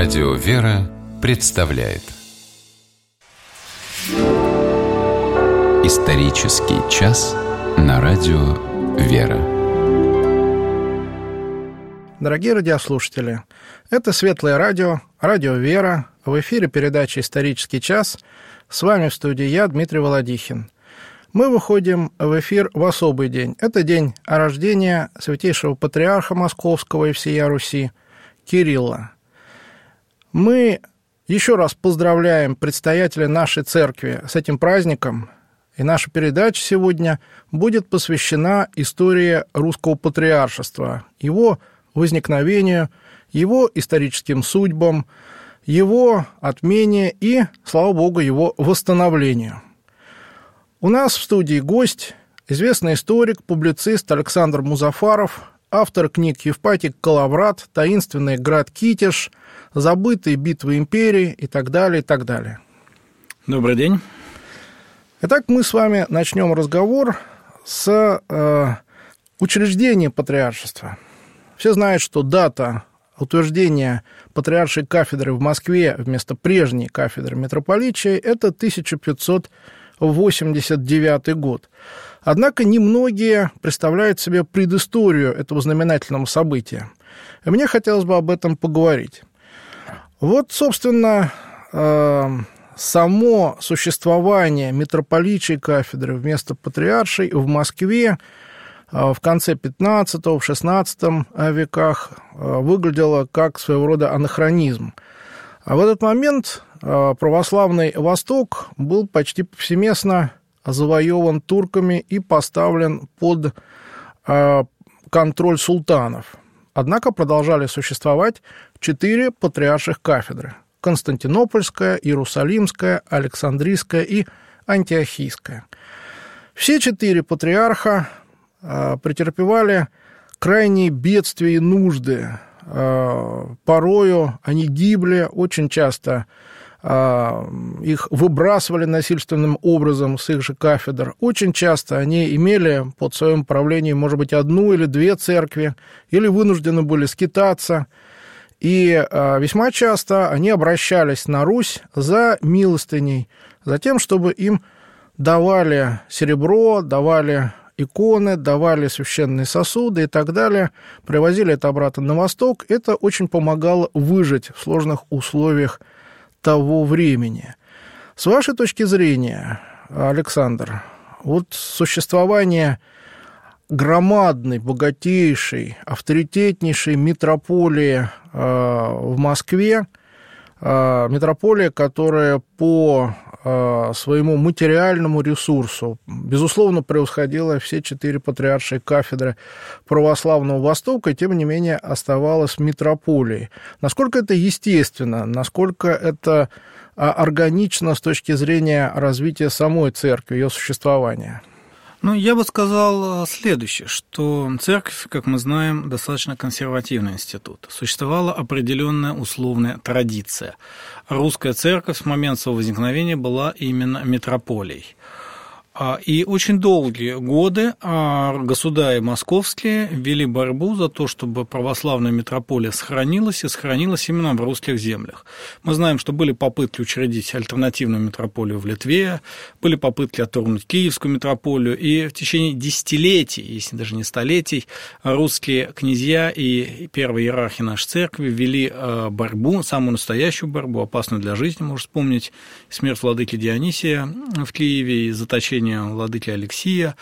Радио «Вера» представляет Исторический час на Радио «Вера». Дорогие радиослушатели, это Светлое радио, Радио «Вера». В эфире передача «Исторический час». С вами в студии я, Дмитрий Володихин. Мы выходим в эфир в особый день. Это день рождения святейшего патриарха Московского и всея Руси Кирилла. Мы еще раз поздравляем предстоятеля нашей церкви с этим праздником, и наша передача сегодня будет посвящена истории русского патриаршества, его возникновению, его историческим судьбам, его отмене и, слава богу, его восстановлению. У нас в студии гость, известный историк, публицист Александр Музафаров, автор книг «Евпатий Калаврат», «Таинственный град Китеж», «Забытые битвы империи» и так далее, и так далее. Добрый день. Итак, мы с вами начнем разговор с учреждения патриаршества. Все знают, что дата утверждения патриаршей кафедры в Москве вместо прежней кафедры митрополичии – это 1589 год. Однако немногие представляют себе предысторию этого знаменательного события. И мне хотелось бы об этом поговорить. Вот, собственно, само существование митрополичьей кафедры вместо патриаршей в Москве в конце XV, в XVI веках выглядело как своего рода анахронизм. А в этот момент православный Восток был почти повсеместно завоеван турками и поставлен под контроль султанов. Однако продолжали существовать 4 патриарших кафедры: Константинопольская, Иерусалимская, Александрийская и Антиохийская. Все 4 патриарха претерпевали крайние бедствия и нужды. Порою они гибли, очень часто их выбрасывали насильственным образом с их же кафедр. Очень часто они имели под своим управлением, может быть, 1 или 2 церкви, или вынуждены были скитаться. И весьма часто они обращались на Русь за милостыней, за тем, чтобы им давали серебро, давали иконы, давали священные сосуды и так далее, привозили это обратно на Восток. Это очень помогало выжить в сложных условиях того времени. С вашей точки зрения, Александр, вот существование громадной, богатейшей, авторитетнейшей митрополии в Москве, митрополия, которая по своему материальному ресурсу, безусловно, превосходила все 4 патриаршие кафедры православного Востока, и, тем не менее, оставалась митрополией. Насколько это естественно, насколько это органично с точки зрения развития самой церкви, ее существования? Я бы сказал следующее, что церковь, как мы знаем, достаточно консервативный институт. Существовала определенная условная традиция. Русская церковь с момента своего возникновения была именно митрополией. И очень долгие годы государи московские вели борьбу за то, чтобы православная митрополия сохранилась, и сохранилась именно в русских землях. Мы знаем, что были попытки учредить альтернативную митрополию в Литве, были попытки отторгнуть Киевскую митрополию, и в течение десятилетий, если даже не столетий, русские князья и первые иерархи нашей церкви вели борьбу, самую настоящую борьбу, опасную для жизни. Можно вспомнить смерть владыки Дионисия в Киеве и заточение владыки Алексия.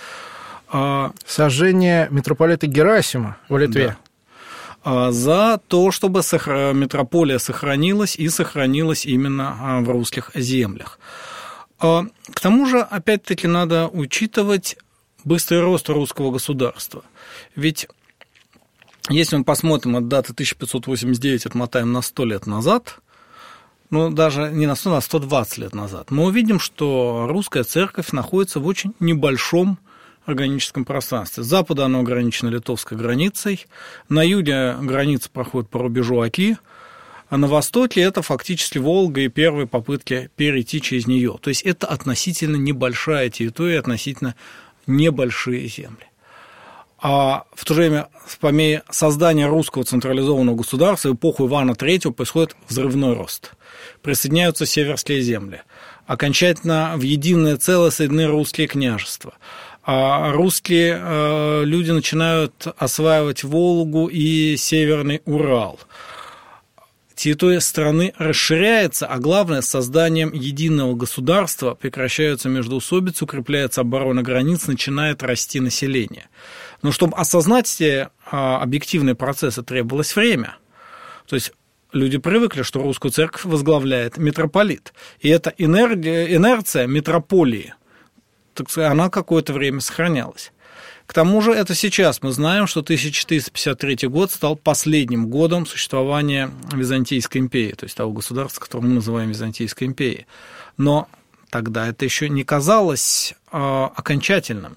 Сожжение митрополита Герасима в Литве. Да. За то, чтобы митрополия сохранилась и сохранилась именно в русских землях. К тому же, опять-таки, надо учитывать быстрый рост русского государства. Ведь если мы посмотрим от даты 1589, отмотаем на 100 лет назад, даже не на 100, а 120 лет назад, мы увидим, что русская церковь находится в очень небольшом органическом пространстве. С запада оно ограничено литовской границей, на юге граница проходит по рубежу Оки, а на востоке это фактически Волга и первые попытки перейти через нее. То есть это относительно небольшая территория, относительно небольшие земли. А в то же время, по мере создания русского централизованного государства в эпоху Ивана III происходит взрывной рост. Присоединяются северские земли. Окончательно в единое целое соединены русские княжества. А русские люди начинают осваивать Волгу и Северный Урал. Территория страны расширяется, а главное, с созданием единого государства прекращаются междоусобицы, укрепляется оборона границ, начинает расти население. Но чтобы осознать эти объективные процессы, требовалось время. То есть люди привыкли, что русскую церковь возглавляет митрополит. И эта инерция митрополии, так сказать, она какое-то время сохранялась. К тому же это сейчас мы знаем, что 1453 год стал последним годом существования Византийской империи, то есть того государства, которое мы называем Византийской империей. Но тогда это еще не казалось окончательным.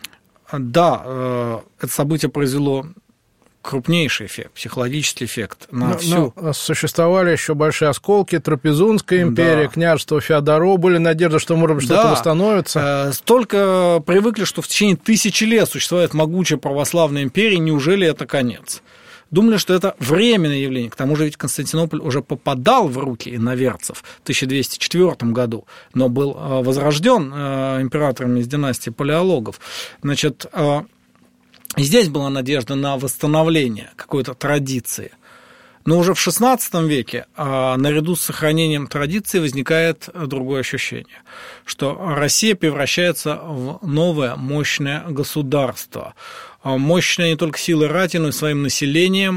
Да, это событие произвело крупнейший эффект, психологический эфект на всю. Но существовали еще большие осколки, Трапезунская империя, княжество Феодоро, были надежды, что, может быть, что-то восстановится. Столько привыкли, что в течение 1000 лет существует могучая православная империя, неужели это конец? Думали, что это временное явление. К тому же ведь Константинополь уже попадал в руки иноверцев в 1204 году, но был возрожден императорами из династии Палеологов. Значит, и здесь была надежда на восстановление какой-то традиции. Но уже в XVI веке наряду с сохранением традиции возникает другое ощущение, что Россия превращается в новое мощное государство. Мощное не только силой рати, но и своим населением,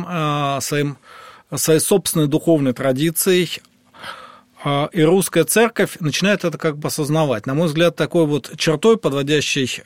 своей собственной духовной традицией. И русская церковь начинает это как бы осознавать. На мой взгляд, такой вот чертой, подводящей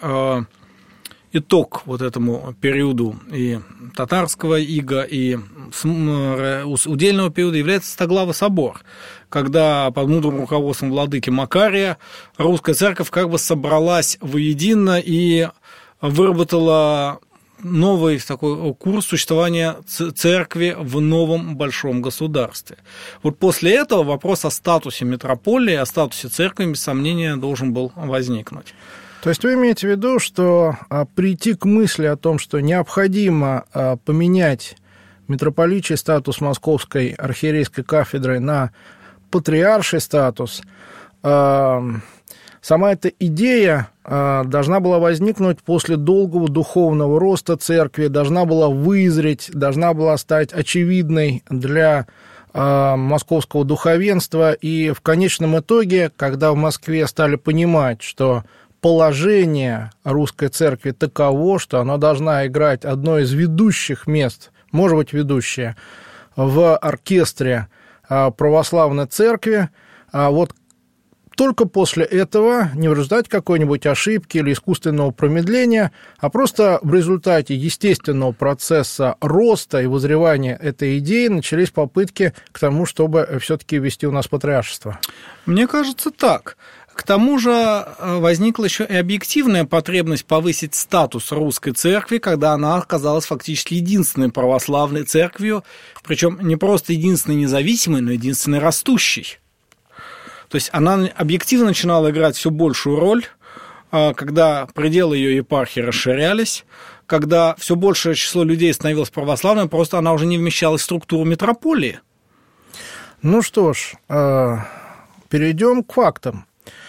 итог вот этому периоду и татарского ига, и удельного периода является Стоглавый собор, когда под мудрым руководством владыки Макария русская церковь как бы собралась воедино и выработала новый такой курс существования церкви в новом большом государстве. Вот после этого вопрос о статусе митрополии, о статусе церкви, без сомнения, должен был возникнуть. То есть вы имеете в виду, что прийти к мысли о том, что необходимо поменять митрополичий статус Московской архиерейской кафедры на патриарший статус, сама эта идея должна была возникнуть после долгого духовного роста церкви, должна была вызреть, должна была стать очевидной для московского духовенства, и в конечном итоге, когда в Москве стали понимать, что положение русской церкви таково, что она должна играть одно из ведущих мест, может быть, ведущее, в оркестре православной церкви, вот только после этого, не в результате какой-нибудь ошибки или искусственного промедления, а просто в результате естественного процесса роста и вызревания этой идеи начались попытки к тому, чтобы все-таки ввести у нас патриаршество. Мне кажется, так. К тому же возникла еще и объективная потребность повысить статус русской церкви, когда она оказалась фактически единственной православной церковью, причем не просто единственной независимой, но единственной растущей. То есть она объективно начинала играть все большую роль, когда пределы ее епархии расширялись, когда все большее число людей становилось православным, просто она уже не вмещалась в структуру митрополии. Ну что ж, перейдем к фактам.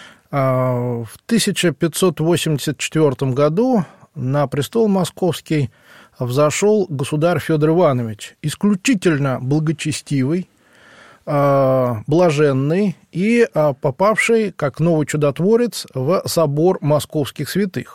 В 1584 году на престол московский взошел государь Федор Иванович, исключительно благочестивый, блаженный и попавший, как новый чудотворец, в собор московских святых.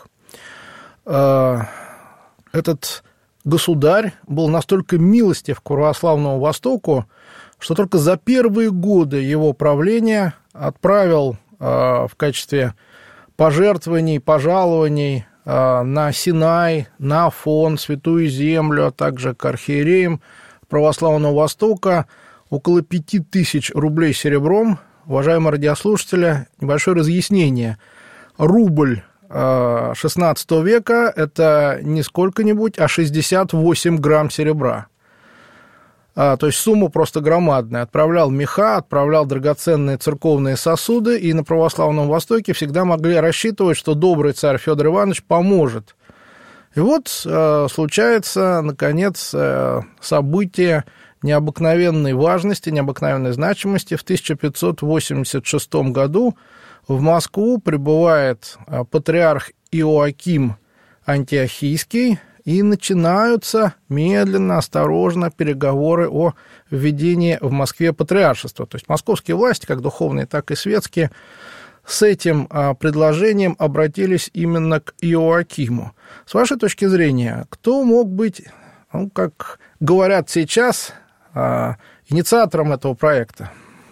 Этот государь был настолько милостив к православному Востоку, что только за первые годы его правления отправил в качестве пожертвований, пожалований на Синай, на Афон, Святую Землю, а также к архиереям православного Востока около 5000 рублей серебром. Уважаемые радиослушатели, небольшое разъяснение. Рубль XVI века – это не сколько-нибудь, а 68 грамм серебра. То есть сумма просто громадная. Отправлял меха, отправлял драгоценные церковные сосуды, и на православном Востоке всегда могли рассчитывать, что добрый царь Федор Иванович поможет И вот случается, наконец, событие необыкновенной важности, необыкновенной значимости. В 1586 году в Москву прибывает патриарх Иоаким Антиохийский, и начинаются медленно, осторожно переговоры о введении в Москве патриаршества. То есть московские власти, как духовные, так и светские, с этим предложением обратились именно к Иоакиму. С вашей точки зрения, кто мог быть, как говорят сейчас, инициатором этого проекта?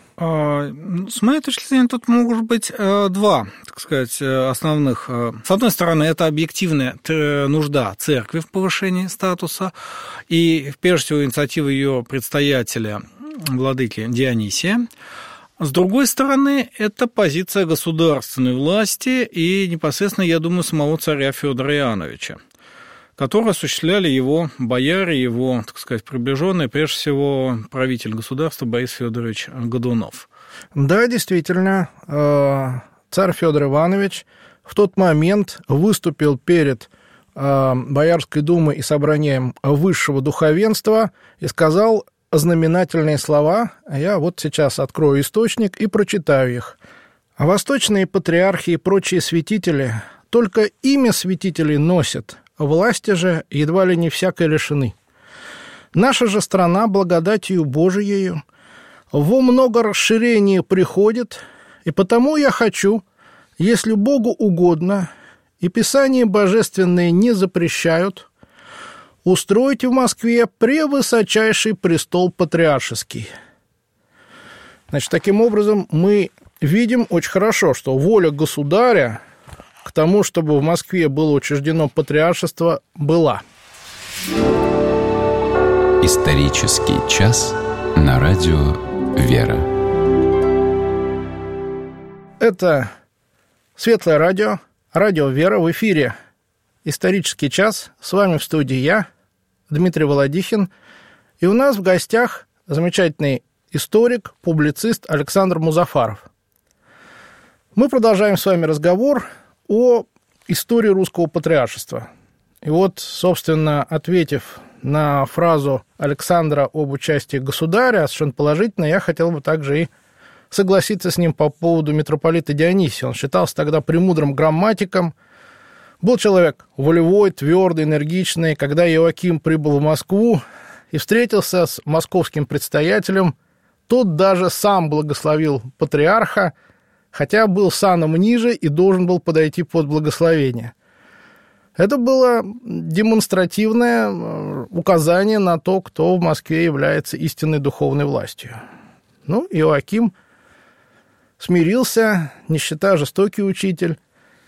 С моей точки зрения, тут могут быть два, так сказать, основных. С одной стороны, это объективная нужда церкви в повышении статуса, и, прежде всего, инициатива ее предстоятеля, владыки Дионисия. С другой стороны, это позиция государственной власти и непосредственно, я думаю, самого царя Федора Иоанновича, которые осуществляли его бояре, его, так сказать, приближенные, прежде всего, правитель государства Борис Федорович Годунов. Да, действительно, царь Федор Иванович в тот момент выступил перед Боярской думой и собранием высшего духовенства и сказал знаменательные слова. Я вот сейчас открою источник и прочитаю их. «А восточные патриархи и прочие святители только имя святителей носят, власти же едва ли не всякой лишены. Наша же страна благодатью Божиею во много расширение приходит, и потому я хочу, если Богу угодно, и Писания божественные не запрещают, устроить в Москве превысочайший престол патриаршеский». Значит, таким образом, мы видим очень хорошо, что воля государя к тому, чтобы в Москве было учреждено патриаршество, была. Исторический час на радио «Вера». Это Светлое радио, радио «Вера», в эфире «Исторический час». С вами в студии я, Дмитрий Володихин. И у нас в гостях замечательный историк, публицист Александр Музафаров. Мы продолжаем с вами разговор о истории русского патриаршества. И вот, собственно, ответив на фразу Александра об участии государя, совершенно положительно, я хотел бы также и согласиться с ним по поводу митрополита Дионисия. Он считался тогда премудрым грамматиком, был человек волевой, твердый, энергичный. Когда Иоаким прибыл в Москву и встретился с московским предстоятелем, тот даже сам благословил патриарха, хотя был саном ниже и должен был подойти под благословение. Это было демонстративное указание на то, кто в Москве является истинной духовной властью. Ну, Иоаким смирился, не считая жестокий учитель,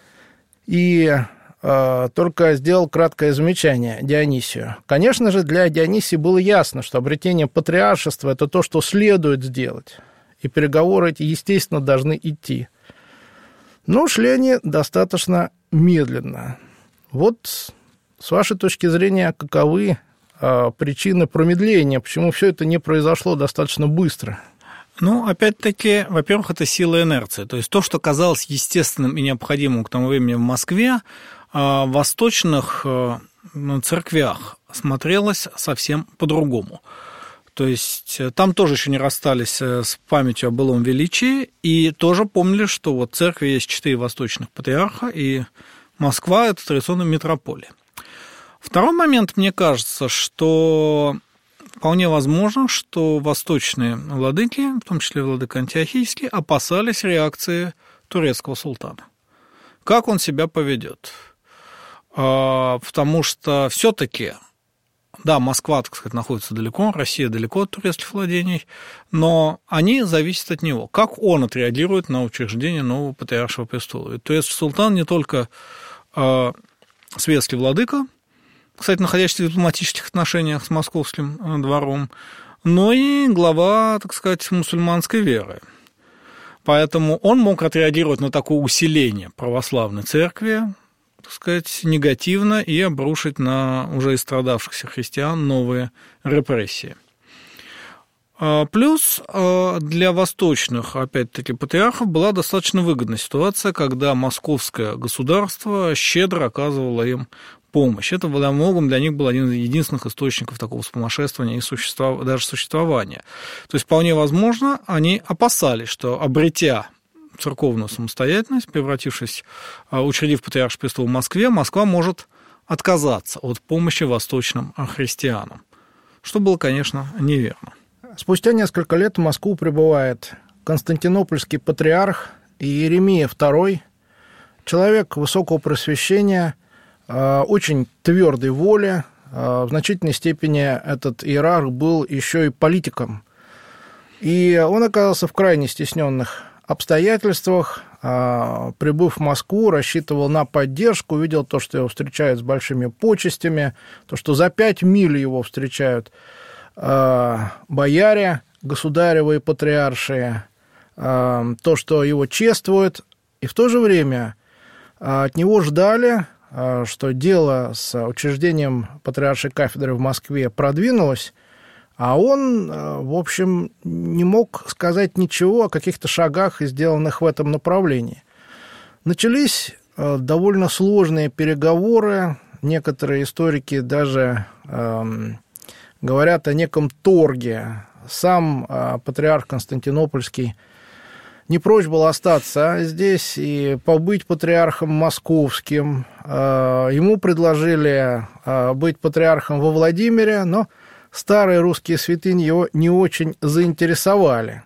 и только сделал краткое замечание Дионисию. Конечно же, для Дионисия было ясно, что обретение патриаршества – это то, что следует сделать. И переговоры эти, естественно, должны идти. Но шли они достаточно медленно. Вот с вашей точки зрения, каковы причины промедления? Почему все это не произошло достаточно быстро? Ну, опять-таки, во-первых, это сила инерции. То есть то, что казалось естественным и необходимым к тому времени в Москве, в восточных церквях смотрелось совсем по-другому. То есть там тоже еще не расстались с памятью о былом величии и тоже помнили, что вот в церкви есть 4 восточных патриарха, и Москва – это традиционная метрополия. Второй момент, мне кажется, что вполне возможно, что восточные владыки, в том числе владыка Антиохийский, опасались реакции турецкого султана. Как он себя поведет? Потому что все-таки, да, Москва, так сказать, находится далеко, Россия далеко от турецких владений, но они зависят от него. Как он отреагирует на учреждение нового патриаршего престола? И турецкий султан не только светский владыка, кстати, находящийся в дипломатических отношениях с московским двором, но и глава, так сказать, мусульманской веры. Поэтому он мог отреагировать на такое усиление православной церкви, так сказать, негативно и обрушить на уже истрадавшихся христиан новые репрессии. Плюс для восточных, опять-таки, патриархов была достаточно выгодная ситуация, когда московское государство щедро оказывало им помощь. Это во многом для них был один из единственных источников такого вспомоществования и даже существования. То есть, вполне возможно, они опасались, что, обретя церковную самостоятельность, учредив патриаршее престол в Москве, Москва может отказаться от помощи восточным христианам, что было, конечно, неверно. Спустя несколько лет в Москву прибывает константинопольский патриарх Иеремия II, человек высокого просвещения, очень твердой воли. В значительной степени этот иерарх был еще и политиком. И он оказался в крайне стесненных обстоятельствах. Прибыв в Москву, рассчитывал на поддержку, увидел то, что его встречают с большими почестями, то, что за 5 миль его встречают бояре, государевы и патриаршие, то, что его чествуют, и в то же время от него ждали, что дело с учреждением патриаршей кафедры в Москве продвинулось, а он, в общем, не мог сказать ничего о каких-то шагах, сделанных в этом направлении. Начались довольно сложные переговоры, некоторые историки даже говорят о неком торге. Сам патриарх Константинопольский не прочь был остаться здесь и побыть патриархом московским. Ему предложили быть патриархом во Владимире, но старые русские святыни его не очень заинтересовали.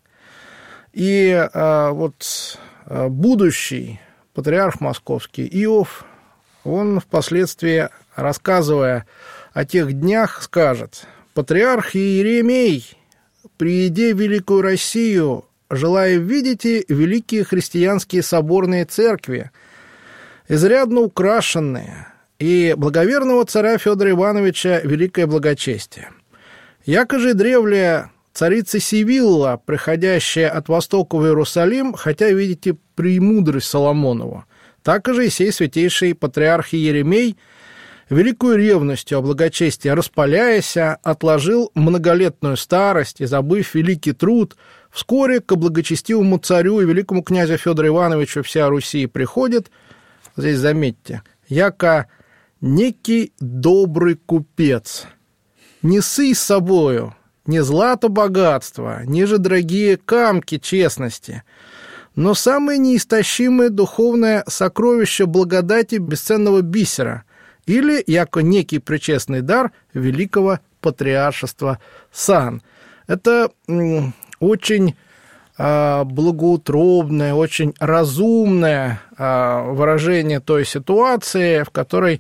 И вот будущий патриарх московский Иов, он впоследствии, рассказывая о тех днях, скажет: «Патриарх Иеремей, прииде в Великую Россию, желая видите великие христианские соборные церкви, изрядно украшенные, и благоверного царя Федора Ивановича великое благочестие. Яко же древняя царица Сивилла, приходящая от востока в Иерусалим, хотя видите премудрость Соломонову, так же и сей святейший патриарх Иеремей, великую ревностью о благочестии распаляясь, отложил многолетную старость и, забыв великий труд, вскоре к благочестивому царю и великому князю Федору Ивановичу вся Руси приходит, здесь заметьте, яко некий добрый купец, не сый с собою, не злато богатство, не же дорогие камки честности, но самое неистощимое духовное сокровище благодати бесценного бисера, или яко некий пречестный дар великого патриаршества сан». Это очень благоутробное, очень разумное выражение той ситуации, в которой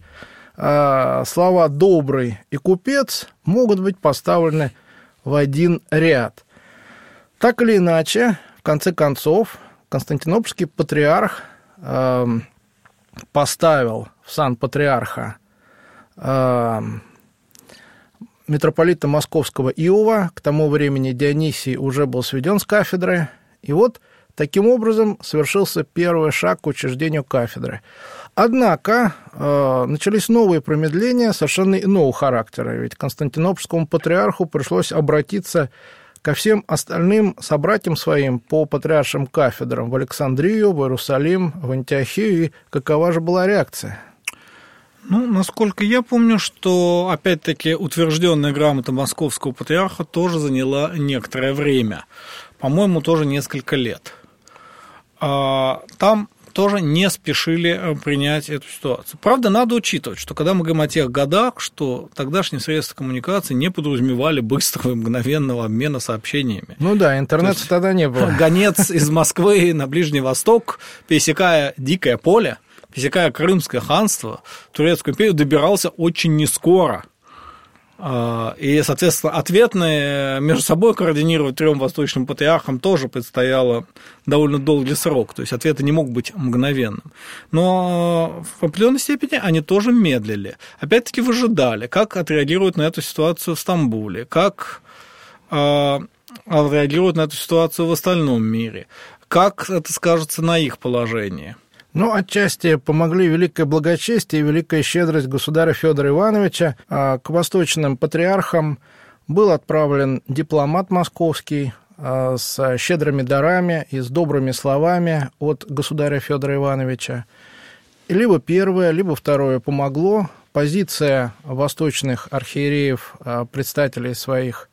слова «добрый» и «купец» могут быть поставлены в один ряд. Так или иначе, в конце концов, Константинопольский патриарх поставил в сан патриарха митрополита Московского Иова. К тому времени Дионисий уже был сведен с кафедры. И вот таким образом совершился первый шаг к учреждению кафедры. Однако начались новые промедления совершенно иного характера. Ведь Константинопольскому патриарху пришлось обратиться ко всем остальным собратьям своим по патриаршим кафедрам в Александрию, в Иерусалим, в Антиохию. И какова же была реакция? Ну, насколько я помню, что, опять-таки, утвержденная грамота московского патриарха тоже заняла некоторое время. По-моему, тоже несколько лет. Там тоже не спешили принять эту ситуацию. Правда, надо учитывать, что когда мы говорим о тех годах, что тогдашние средства коммуникации не подразумевали быстрого и мгновенного обмена сообщениями. Ну да, интернета тогда не было. Гонец из Москвы на Ближний Восток, пересекая дикое поле, пересекая Крымское ханство, Турецкую империю, добирался очень нескоро. И, соответственно, ответные между собой координировать 3 восточным патриархам тоже предстояло довольно долгий срок, то есть ответы не мог быть мгновенным. Но в определенной степени они тоже медлили. Опять-таки выжидали, как отреагируют на эту ситуацию в Стамбуле, как отреагируют на эту ситуацию в остальном мире, как это скажется на их положении. Ну, отчасти помогли великое благочестие и великая щедрость государя Федора Ивановича. К восточным патриархам был отправлен дипломат московский с щедрыми дарами и с добрыми словами от государя Федора Ивановича. И либо первое, либо второе помогло позиция восточных архиереев, предстоятелей своих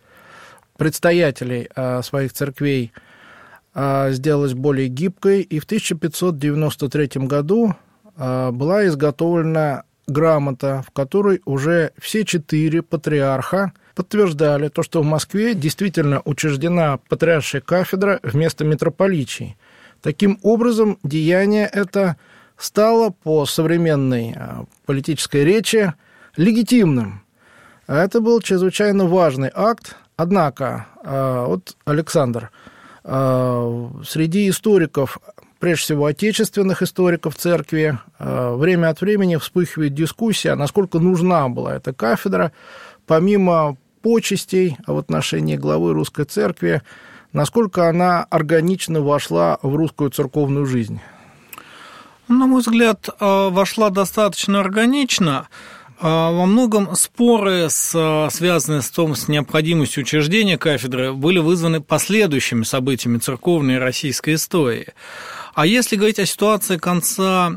церквей, сделалась более гибкой, и в 1593 году была изготовлена грамота, в которой уже все 4 патриарха подтверждали то, что в Москве действительно учреждена патриаршая кафедра вместо митрополичий. Таким образом, деяние это стало по современной политической речи легитимным. Это был чрезвычайно важный акт. Однако, вот, Александр, среди историков, прежде всего отечественных историков церкви, время от времени вспыхивает дискуссия, насколько нужна была эта кафедра, помимо почестей в отношении главы русской церкви, насколько она органично вошла в русскую церковную жизнь. На мой взгляд, вошла достаточно органично. Во многом споры, связанные с необходимостью учреждения кафедры, были вызваны последующими событиями церковной и российской истории. А если говорить о ситуации конца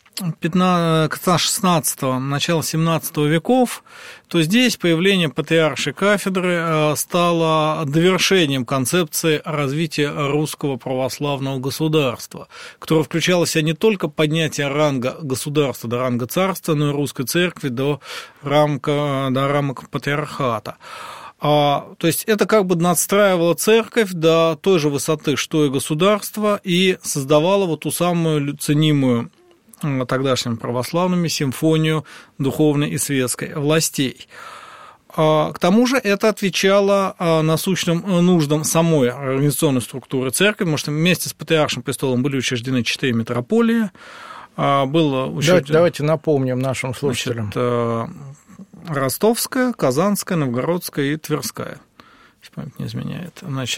XVI, начала XVII веков, то здесь появление патриаршей кафедры стало довершением концепции развития русского православного государства, которое включало в себя не только поднятие ранга государства до ранга царства, но и русской церкви до рамок патриархата. То есть это как бы надстраивало церковь до той же высоты, что и государство, и создавало вот ту самую ценимую тогдашними православными симфонию духовной и светской властей. К тому же это отвечало насущным нуждам самой организационной структуры церкви, потому что вместе с патриаршим престолом были учреждены 4 митрополии. Давайте напомним нашим слушателям. Ростовская, Казанская, Новгородская и Тверская, если память не изменяет.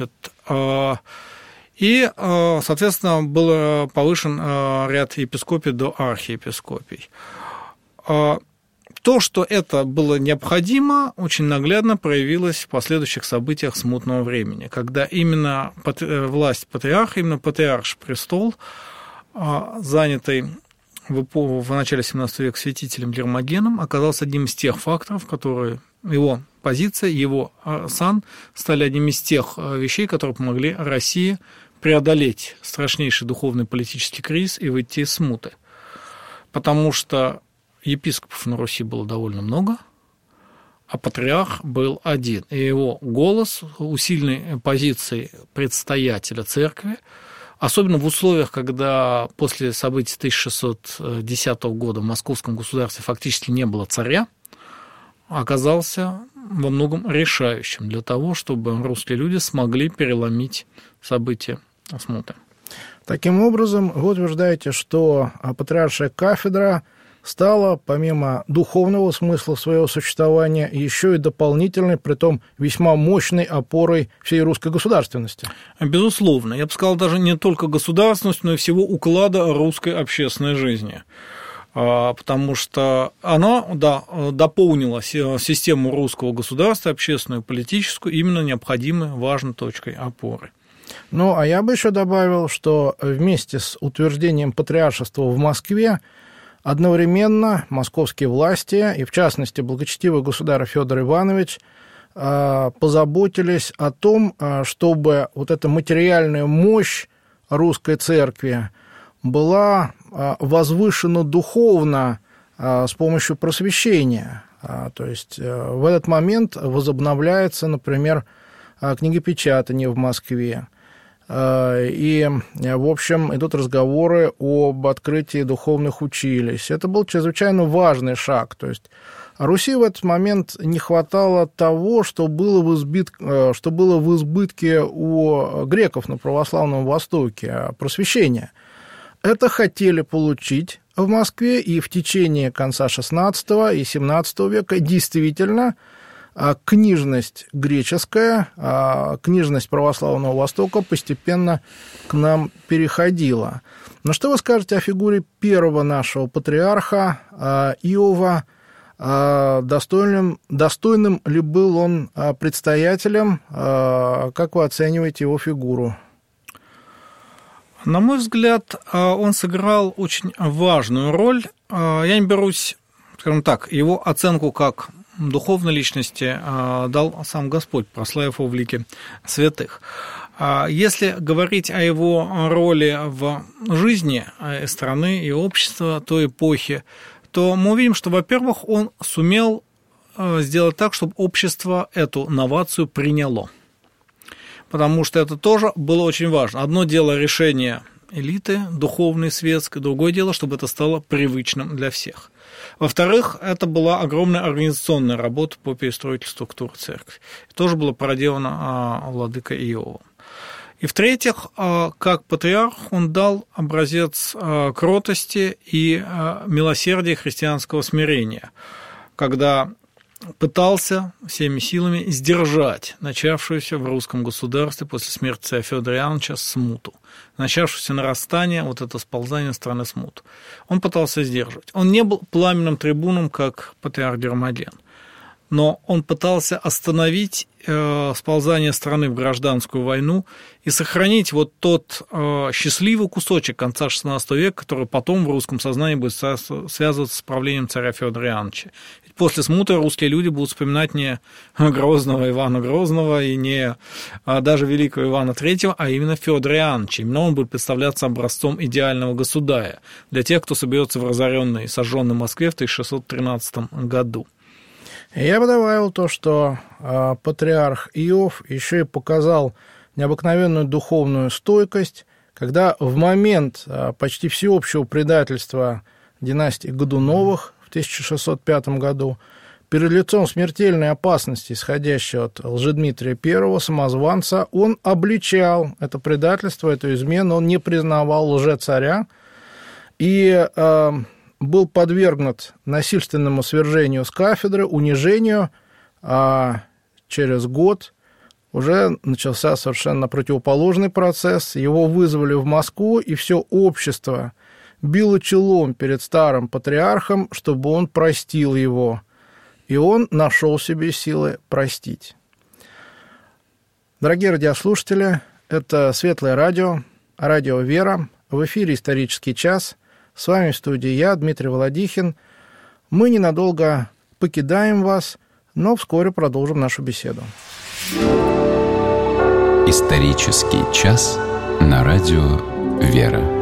И, соответственно, был повышен ряд епископий до архиепископий. То, что это было необходимо, очень наглядно проявилось в последующих событиях смутного времени, когда именно власть патриарха, именно патриарший престол, занятый в начале XVII века святителем Гермогеном, оказался одним из тех факторов, которые его позиция, его сан стали одним из тех вещей, которые помогли России преодолеть страшнейший духовный политический кризис и выйти из смуты. Потому что епископов на Руси было довольно много, а патриарх был один. И его голос у сильной позиции предстоятеля церкви, особенно в условиях, когда после событий 1610 года в московском государстве фактически не было царя, оказался во многом решающим для того, чтобы русские люди смогли переломить события смуты. Таким образом, вы утверждаете, что патриаршая кафедра стала, помимо духовного смысла своего существования, еще и дополнительной, притом весьма мощной опорой всей русской государственности. Безусловно. Я бы сказал, даже не только государственности, но и всего уклада русской общественной жизни. Потому что она, дополнила систему русского государства, общественную и политическую, именно необходимой, важной точкой опоры. Ну, а я бы еще добавил, что вместе с утверждением патриаршества в Москве одновременно московские власти, и в частности благочестивый государь Федор Иванович, позаботились о том, чтобы вот эта материальная мощь русской церкви была возвышена духовно с помощью просвещения. То есть в этот момент возобновляется, например, книгопечатание в Москве. И, в общем, идут разговоры об открытии духовных училищ. Это был чрезвычайно важный шаг. То есть Руси в этот момент не хватало того, что было в избытке у греков на православном Востоке, просвещения. Это хотели получить в Москве, и в течение конца XVI и XVII века действительно книжность греческая, книжность православного Востока постепенно к нам переходила. Но что вы скажете о фигуре первого нашего патриарха Иова? Достойным ли был он предстоятелем? Как вы оцениваете его фигуру? На мой взгляд, он сыграл очень важную роль. Я не берусь скажем так, его оценку как духовной личности дал сам Господь, прославив его в лике святых. Если говорить о его роли в жизни страны и общества той эпохи, то мы увидим, что, во-первых, он сумел сделать так, чтобы общество эту новацию приняло. Потому что это тоже было очень важно. Одно дело решение элиты духовной, светской, другое дело, чтобы это стало привычным для всех. Во-вторых, это была огромная организационная работа по перестройке структуры церкви. Тоже было проделано владыкой Иовом. И в-третьих, как патриарх он дал образец кротости и милосердия христианского смирения, когда пытался всеми силами сдержать начавшуюся в русском государстве после смерти царя Фёдора Иоанновича смуту, начавшееся нарастание, вот это сползание страны смут. Он пытался сдерживать. Он не был пламенным трибуном, как патриарх Гермоген, но он пытался остановить сползание страны в гражданскую войну и сохранить вот тот счастливый кусочек конца XVI века, который потом в русском сознании будет связываться с правлением царя Фёдора Иоанновича. Ведь после смуты русские люди будут вспоминать не Грозного Ивана Грозного и не даже великого Ивана III, а именно Фёдора Иоанновича. Именно он будет представляться образцом идеального государя для тех, кто соберется в разоренной и сожженной Москве в 1613 году. Я бы добавил то, что патриарх Иов еще и показал необыкновенную духовную стойкость, когда в момент почти всеобщего предательства династии Годуновых в 1605 году перед лицом смертельной опасности, исходящей от Лжедмитрия I, самозванца, он обличал это предательство, эту измену, он не признавал лжецаря и был подвергнут насильственному свержению с кафедры, унижению, а через год уже начался совершенно противоположный процесс. Его вызвали в Москву, и все общество било челом перед старым патриархом, чтобы он простил его. И он нашел себе силы простить. Дорогие радиослушатели, это Светлое радио, радио «Вера», в эфире «Исторический час». С вами в студии я, Дмитрий Володихин. Мы ненадолго покидаем вас, но вскоре продолжим нашу беседу. Исторический час на радио «Вера».